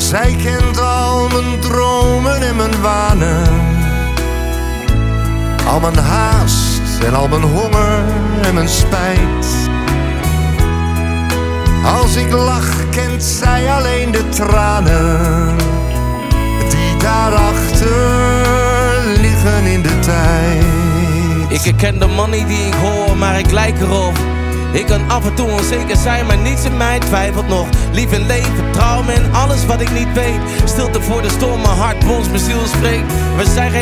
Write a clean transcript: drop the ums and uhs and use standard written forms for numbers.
Zij kent al mijn dromen en mijn wanen, al mijn haast en al mijn honger en mijn spijt. Als ik lach kent zij alleen de tranen die daarachter liggen in de tijd. Ik herken de money die ik hoor, maar ik lijk erop. Ik kan af en toe onzeker zijn, maar niets in mij twijfelt nog. Lief en leven, trouw me en alles wat ik niet weet. Stilte voor de storm, mijn hart, bons, mijn ziel spreekt. We zijn geen